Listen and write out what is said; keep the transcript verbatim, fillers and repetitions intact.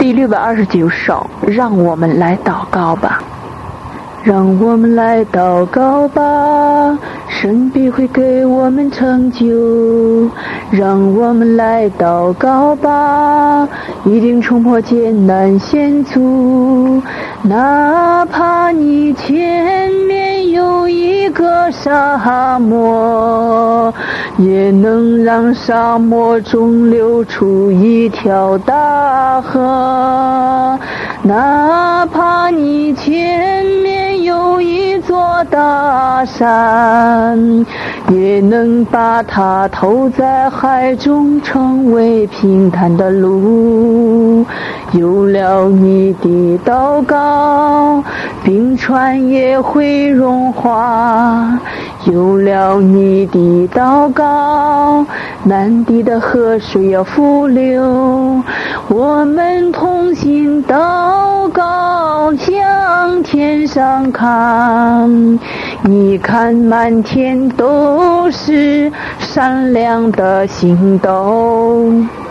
第六百二十九首，让我们来祷告吧。让我们来祷告吧，神必会给我们成就。让我们来祷告吧，一定冲破艰难险阻。哪怕你前面有一个沙漠，也能让沙漠中流出一条大河。哪怕你前面有一座大山，也能把它投在海中，成为平坦的路。有了你的祷告，冰川也会融化。有了你的祷告，南地的河水要复流。我们同心祷告，向天上看，你看满天都是闪亮的星斗。